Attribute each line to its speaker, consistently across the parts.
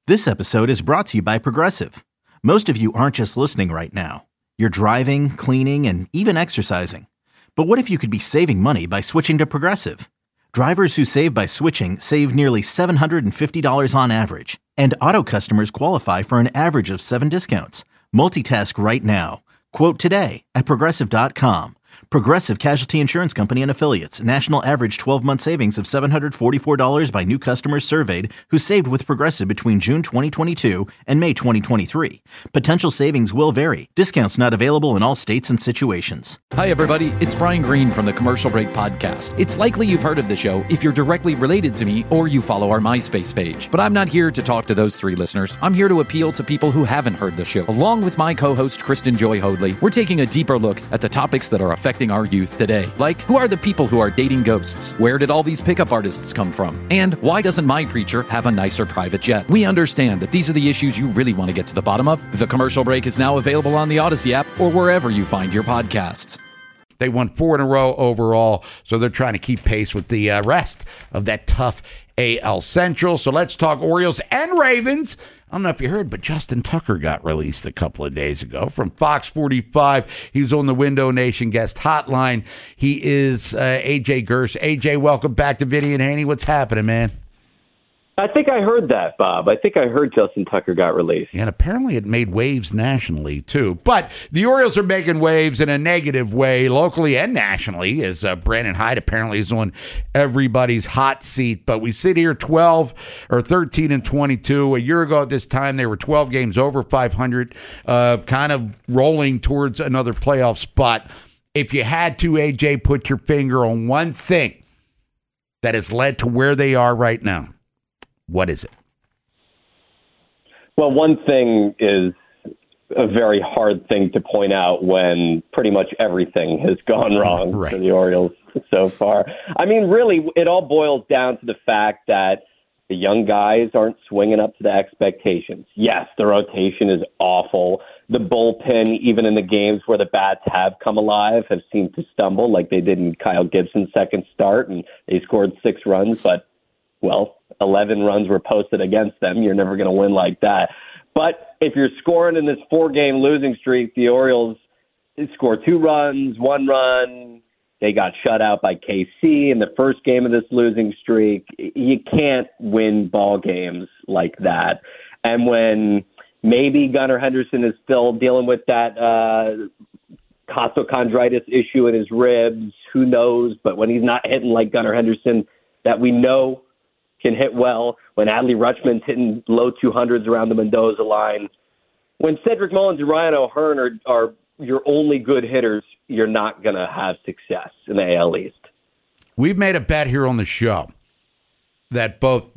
Speaker 1: This episode is brought to you by Progressive. Most of you aren't just listening right now. You're driving, cleaning, and even exercising. But what if you could be saving money by switching to Progressive? Drivers who save by switching save nearly $750 on average. And auto customers qualify for an average of 7 discounts. Multitask right now. Quote today at Progressive.com. Progressive Casualty Insurance Company and Affiliates. National average 12-month savings of $744 by new customers surveyed who saved with Progressive between June 2022 and May 2023. Potential savings will vary. Discounts not available in all states and situations.
Speaker 2: Hi, everybody. It's Brian Green from the Commercial Break Podcast. It's likely you've heard of the show if you're directly related to me or you follow our MySpace page. But I'm not here to talk to those 3 listeners. I'm here to appeal to people who haven't heard the show. Along with my co-host, Kristen Joy Hoadley, we're taking a deeper look at the topics that are affecting our youth today. Like, who are the people who are dating ghosts? Where did all these pickup artists come from? And why doesn't my preacher have a nicer private jet? We understand that these are the issues you really want to get to the bottom of. The Commercial Break is now available on the Odyssey app or wherever you find your podcasts.
Speaker 3: They won 4 in a row overall, so they're trying to keep pace with the rest of that tough AL Central. So let's talk Orioles and Ravens. I don't know if you heard, but Justin Tucker got released a couple of days ago from Fox 45. He was on the Window Nation guest hotline. He is AJ Gersh. AJ, welcome back to Vinny and Haney. What's happening, man?
Speaker 4: I think I heard that, Bob. I think I heard Justin Tucker got released.
Speaker 3: And apparently it made waves nationally, too. But the Orioles are making waves in a negative way, locally and nationally, as Brandon Hyde apparently is on everybody's hot seat. But we sit here 13 and 22. A year ago at this time, they were 12 games over 500, kind of rolling towards another playoff spot. If you had to, AJ, put your finger on one thing that has led to where they are right now, what is it?
Speaker 4: Well, one thing is a very hard thing to point out when pretty much everything has gone wrong for the Orioles so far. I mean, really, it all boils down to the fact that the young guys aren't swinging up to the expectations. Yes, the rotation is awful. The bullpen, even in the games where the bats have come alive, have seemed to stumble like they did in Kyle Gibson's second start, and they scored 6 runs, but, well, 11 runs were posted against them. You're never going to win like that. But if you're scoring in this 4-game losing streak, the Orioles scored 2 runs, 1 run. They got shut out by KC in the first game of this losing streak. You can't win ball games like that. And when maybe Gunnar Henderson is still dealing with that costochondritis issue in his ribs, who knows? But when he's not hitting like Gunnar Henderson, that we know can hit well, when Adley Rutschman's hitting low 200s around the Mendoza line, when Cedric Mullins and Ryan O'Hearn are your only good hitters, you're not going to have success in the AL East.
Speaker 3: We've made a bet here on the show that both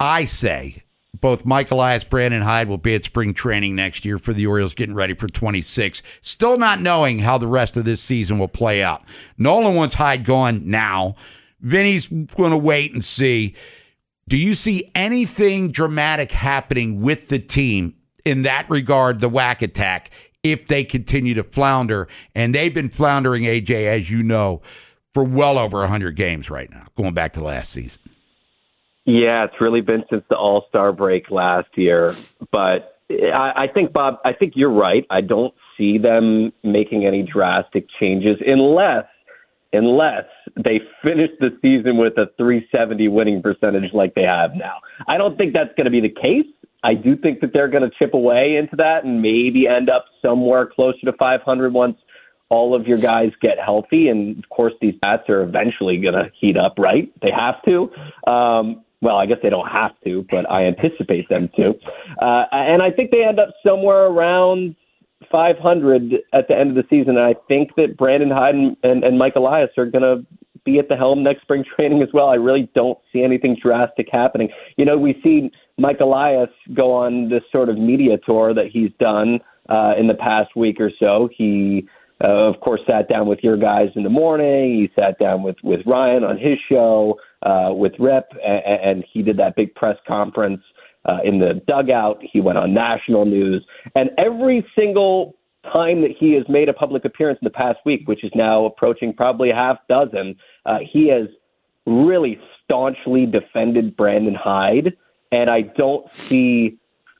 Speaker 3: Mike Elias, Brandon Hyde will be at spring training next year for the Orioles, getting ready for 26. Still not knowing how the rest of this season will play out. Nolan wants Hyde gone now. Vinny's going to wait and see. Do you see anything dramatic happening with the team in that regard, the whack attack, if they continue to flounder? And they've been floundering, AJ, as you know, for well over 100 games right now, going back to last season.
Speaker 4: Yeah, it's really been since the All-Star break last year. But I think, Bob, I think you're right. I don't see them making any drastic changes unless they finish the season with a 370 winning percentage like they have now. I don't think that's going to be the case. I do think that they're going to chip away into that and maybe end up somewhere closer to 500 once all of your guys get healthy. And, of course, these bats are eventually going to heat up, right? They have to. Well, I guess they don't have to, but I anticipate them to. And I think they end up somewhere around 500 at the end of the season. And I think that Brandon Hyde and Mike Elias are going to be at the helm next spring training as well. I really don't see anything drastic happening. You know, we see Mike Elias go on this sort of media tour that he's done in the past week or so. He, of course, sat down with your guys in the morning. He sat down with Ryan on his show, with Rip, and he did that big press conference in the dugout. He went on national news. And every single time that he has made a public appearance in the past week, which is now approaching probably a half dozen, he has really staunchly defended Brandon Hyde. And I don't see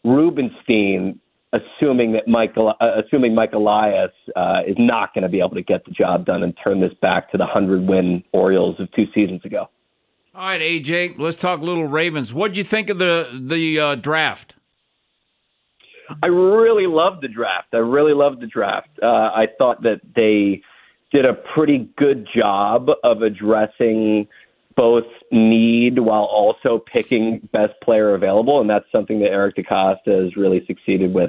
Speaker 4: Rubenstein, assuming Mike Elias is not going to be able to get the job done and turn this back to the 100-win Orioles of 2 seasons ago.
Speaker 5: All right, AJ, let's talk little Ravens. What'd you think of the draft?
Speaker 4: I really loved the draft. I thought that they did a pretty good job of addressing both need while also picking best player available, and that's something that Eric DeCosta has really succeeded with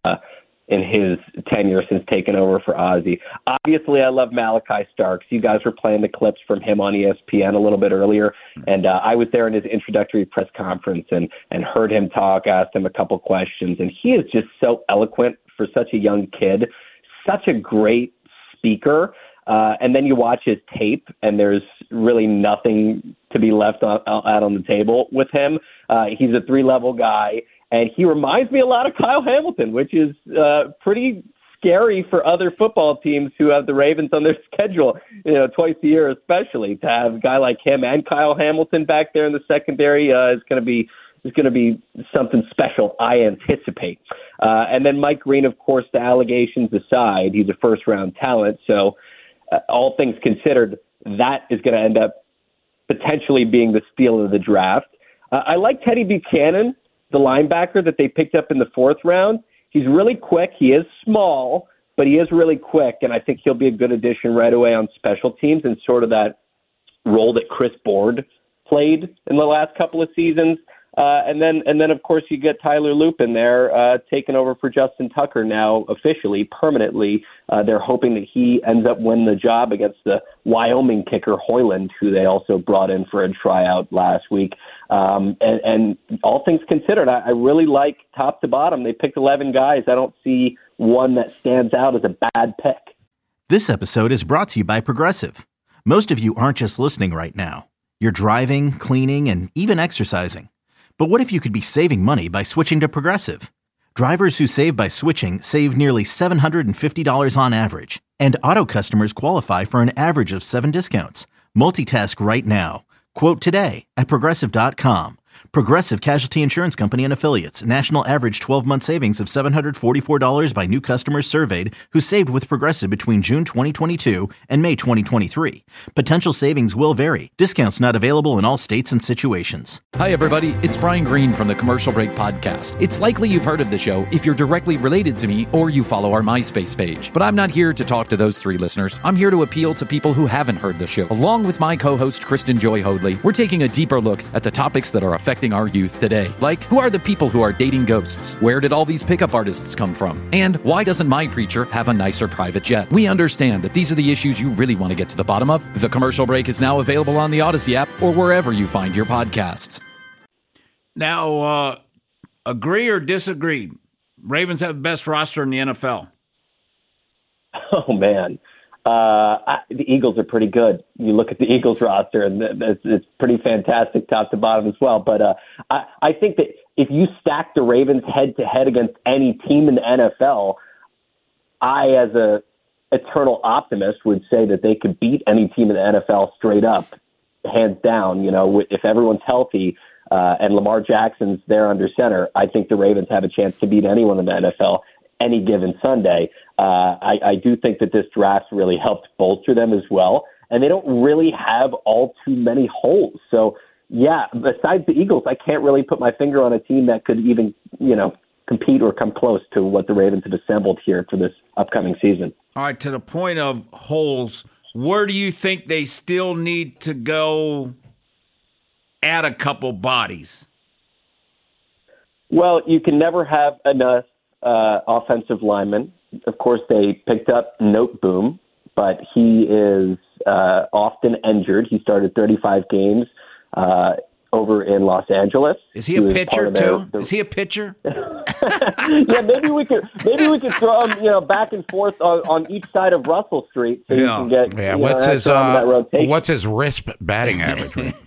Speaker 4: in his tenure since taking over for Ozzie. Obviously, I love Malachi Starks. You guys were playing the clips from him on ESPN a little bit earlier, and I was there in his introductory press conference and heard him talk, asked him a couple questions, and he is just so eloquent for such a young kid, such a great speaker. And then you watch his tape, and there's really nothing to be left out on the table with him. He's a 3-level guy, and he reminds me a lot of Kyle Hamilton, which is pretty scary for other football teams who have the Ravens on their schedule, twice a year especially. To have a guy like him and Kyle Hamilton back there in the secondary is going to be something special, I anticipate. And then Mike Green, of course, the allegations aside, he's a first-round talent, so all things considered, that is going to end up potentially being the steal of the draft. I like Teddy Buchanan, the linebacker that they picked up in the 4th round. He's really quick. He is small, but he is really quick, and I think he'll be a good addition right away on special teams and sort of that role that Chris Board played in the last couple of seasons. And then of course you get Tyler Loop in there, taking over for Justin Tucker now officially, permanently. They're hoping that he ends up winning the job against the Wyoming kicker Hoyland, who they also brought in for a tryout last week. And all things considered, I really like top to bottom. They picked 11 guys. I don't see one that stands out as a bad pick.
Speaker 1: This episode is brought to you by Progressive. Most of you aren't just listening right now. You're driving, cleaning, and even exercising. But what if you could be saving money by switching to Progressive? Drivers who save by switching save nearly $750 on average, and auto customers qualify for an average of 7 discounts. Multitask right now. Quote today at Progressive.com. Progressive Casualty Insurance Company and Affiliates. National average 12-month savings of $744 by new customers surveyed who saved with Progressive between June 2022 and May 2023. Potential savings will vary. Discounts not available in all states and situations.
Speaker 2: Hi, everybody. It's Brian Green from the Commercial Break Podcast. It's likely you've heard of the show if you're directly related to me or you follow our MySpace page. But I'm not here to talk to those 3 listeners. I'm here to appeal to people who haven't heard the show. Along with my co-host, Kristen Joy Hoadley, we're taking a deeper look at the topics that are affecting our youth today. Like, who are the people who are dating ghosts? Where did all these pickup artists come from? And why doesn't my preacher have a nicer private jet? We understand that these are the issues you really want to get to the bottom of. The Commercial Break is now available on the Odyssey app or wherever you find your podcasts.
Speaker 5: Now, agree or disagree? Ravens have the best roster in the NFL.
Speaker 4: Oh, man. The Eagles are pretty good. You look at the Eagles roster, and it's pretty fantastic top to bottom as well. But I think that if you stack the Ravens head-to-head against any team in the NFL, I, as a eternal optimist, would say that they could beat any team in the NFL straight up, hands down. If everyone's healthy and Lamar Jackson's there under center, I think the Ravens have a chance to beat anyone in the NFL any given Sunday. I do think that this draft really helped bolster them as well, and they don't really have all too many holes. So, yeah, besides the Eagles, I can't really put my finger on a team that could even, compete or come close to what the Ravens have assembled here for this upcoming season.
Speaker 5: All right, to the point of holes, where do you think they still need to go add a couple bodies?
Speaker 4: Well, you can never have enough offensive linemen. Of course, they picked up Noteboom, but he is often injured. He started 35 games over in Los Angeles.
Speaker 5: Is he a pitcher too? Is he a pitcher?
Speaker 4: Yeah, maybe we could throw him, back and forth on each side of Russell Street, so you can get.
Speaker 3: Yeah, what's his RISP batting average?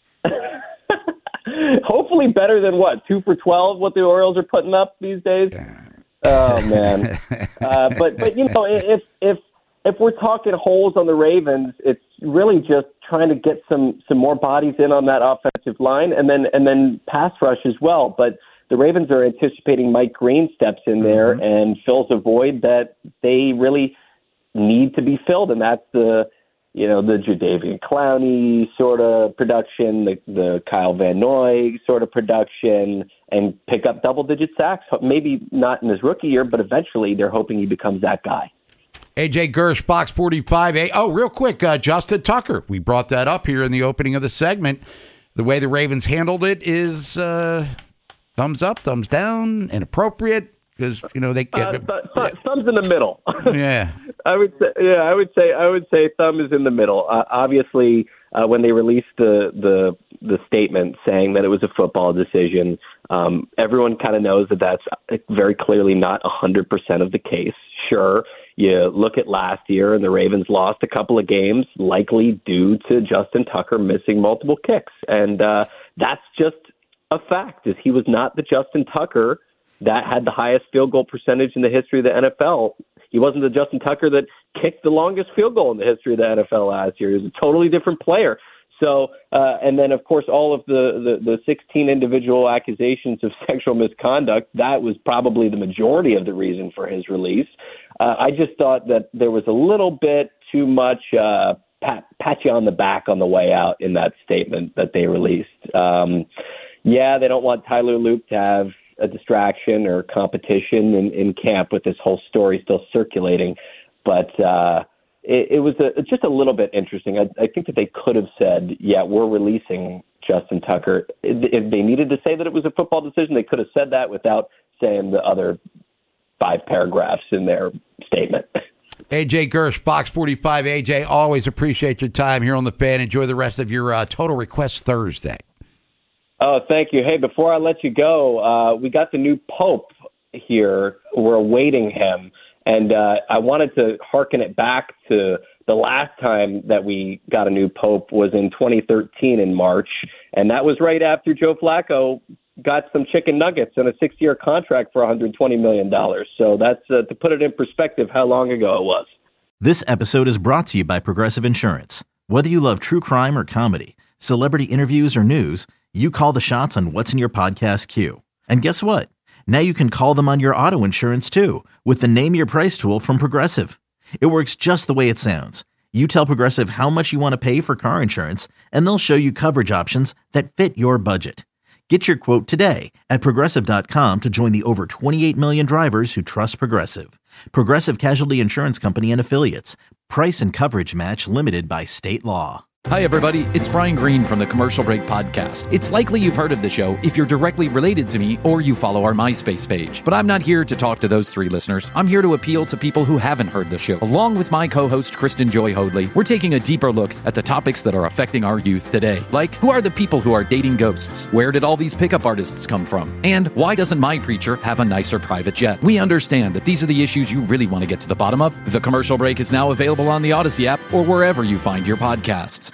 Speaker 3: Hopefully better than 2 for 12, what the Orioles are putting up these days.
Speaker 4: Oh man, but if we're talking holes on the Ravens, it's really just trying to get some more bodies in on that offensive line, and then pass rush as well. But the Ravens are anticipating Mike Green steps in there and fills a void that they really need to be filled, and that's the Jadeveon Clowney sort of production, the Kyle Van Noy sort of production, and pick up double-digit sacks. Maybe not in his rookie year, but eventually they're hoping he becomes that guy.
Speaker 3: AJ Gersh, Fox 45. Oh, real quick, Justin Tucker. We brought that up here in the opening of the segment. The way the Ravens handled it is thumbs up, thumbs down, inappropriate. Because they get
Speaker 4: thumbs in the middle.
Speaker 3: Yeah,
Speaker 4: I would say thumb is in the middle. Obviously, when they released the statement saying that it was a football decision, everyone kind of knows that that's very clearly not 100% of the case. Sure, you look at last year and the Ravens lost a couple of games, likely due to Justin Tucker missing multiple kicks, and that's just a fact. Is he was not the Justin Tucker that had the highest field goal percentage in the history of the NFL. He wasn't the Justin Tucker that kicked the longest field goal in the history of the NFL last year. He was a totally different player. So, and then, of course, all of the 16 individual accusations of sexual misconduct, that was probably the majority of the reason for his release. I just thought that there was a little bit too much pat you on the back on the way out in that statement that they released. They don't want Tyler Luke to have a distraction or competition in camp with this whole story still circulating. But it was just a little bit interesting. I think that they could have said, we're releasing Justin Tucker. If they needed to say that it was a football decision, they could have said that without saying the other 5 paragraphs in their statement.
Speaker 3: AJ Gersh, Fox 45. AJ, always appreciate your time here on The Fan. Enjoy the rest of your Total Request Thursday.
Speaker 4: Oh, thank you. Hey, before I let you go, we got the new Pope here. We're awaiting him. And I wanted to hearken it back to the last time that we got a new Pope was in 2013 in March. And that was right after Joe Flacco got some chicken nuggets and a 6-year contract for $120 million. So that's to put it in perspective how long ago it was.
Speaker 1: This episode is brought to you by Progressive Insurance. Whether you love true crime or comedy, celebrity interviews or news, you call the shots on what's in your podcast queue. And guess what? Now you can call them on your auto insurance too with the Name Your Price tool from Progressive. It works just the way it sounds. You tell Progressive how much you want to pay for car insurance, and they'll show you coverage options that fit your budget. Get your quote today at Progressive.com to join the over 28 million drivers who trust Progressive. Progressive Casualty Insurance Company and Affiliates. Price and coverage match limited by state law.
Speaker 2: Hi, everybody. It's Brian Green from the Commercial Break Podcast. It's likely you've heard of the show if you're directly related to me or you follow our MySpace page. But I'm not here to talk to those 3 listeners. I'm here to appeal to people who haven't heard the show. Along with my co-host, Kristen Joy Hoadley, we're taking a deeper look at the topics that are affecting our youth today. Like, who are the people who are dating ghosts? Where did all these pickup artists come from? And why doesn't my preacher have a nicer private jet? We understand that these are the issues you really want to get to the bottom of. The Commercial Break is now available on the Odyssey app or wherever you find your podcasts.